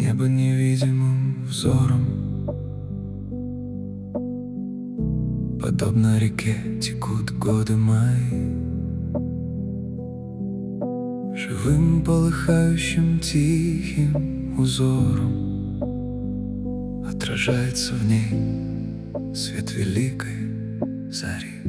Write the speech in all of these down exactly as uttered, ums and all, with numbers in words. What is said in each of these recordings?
небо невидимым взором. Подобно реке текут годы мои, живым полыхающим тихим узором. Отражается в ней свет великой зари.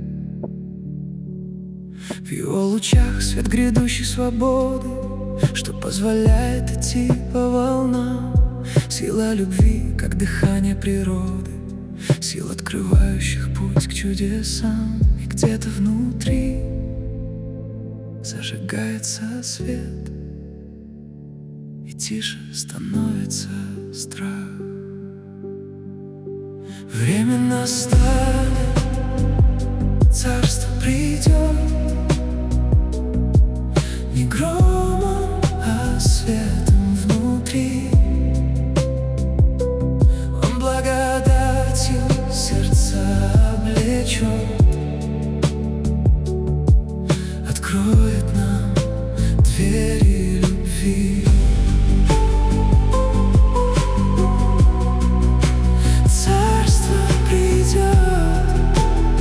В его лучах свет грядущей свободы, что позволяет идти по волнам. Сила любви, как дыхание природы, сил, открывающих путь к чудесам. И где-то внутри зажигается свет, и тише становится страх. Время настанет, царство придет, не громом, а светом внутри. Он благодатью сердца облечет, откроет нам двери любви. Царство придет,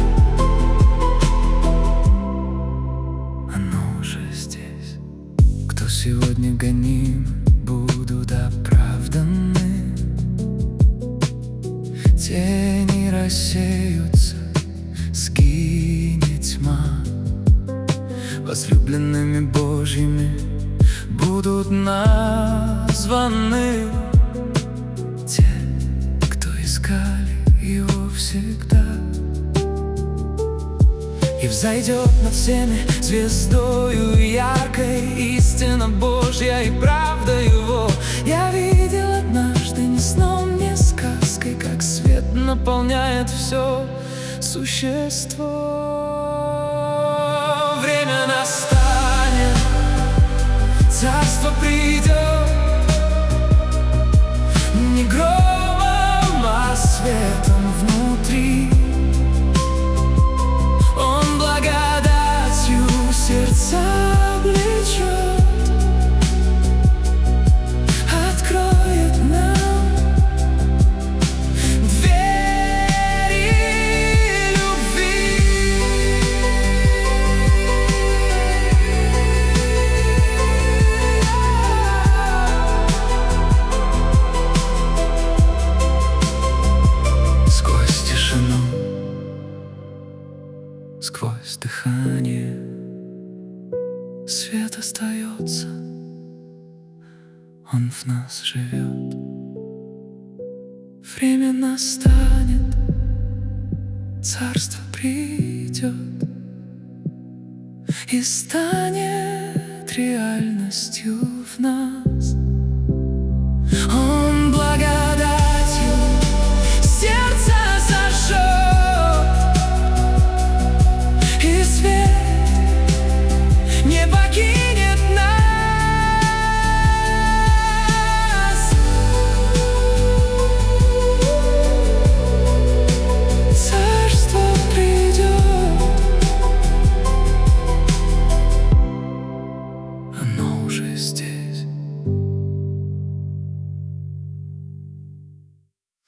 оно уже здесь. Кто сегодня гоним, будут оправданы. Тени рассеются, сгинет тьма. Возлюбленными Божьими будут названы те, кто искали Его всегда. И взойдет над всеми звездою яркой истина Божья и правда Его. Я видел однажды не сном, не сказкой, как свет наполняет все существо. Время настанет, царство придет, не громом, а светом внутри. Он благодатью сердца облечет, откроет нам двери любви. Сквозь тишину, сквозь дыхание свет остается, он в нас живет. Время настанет, царство придет и станет реальностью в нас.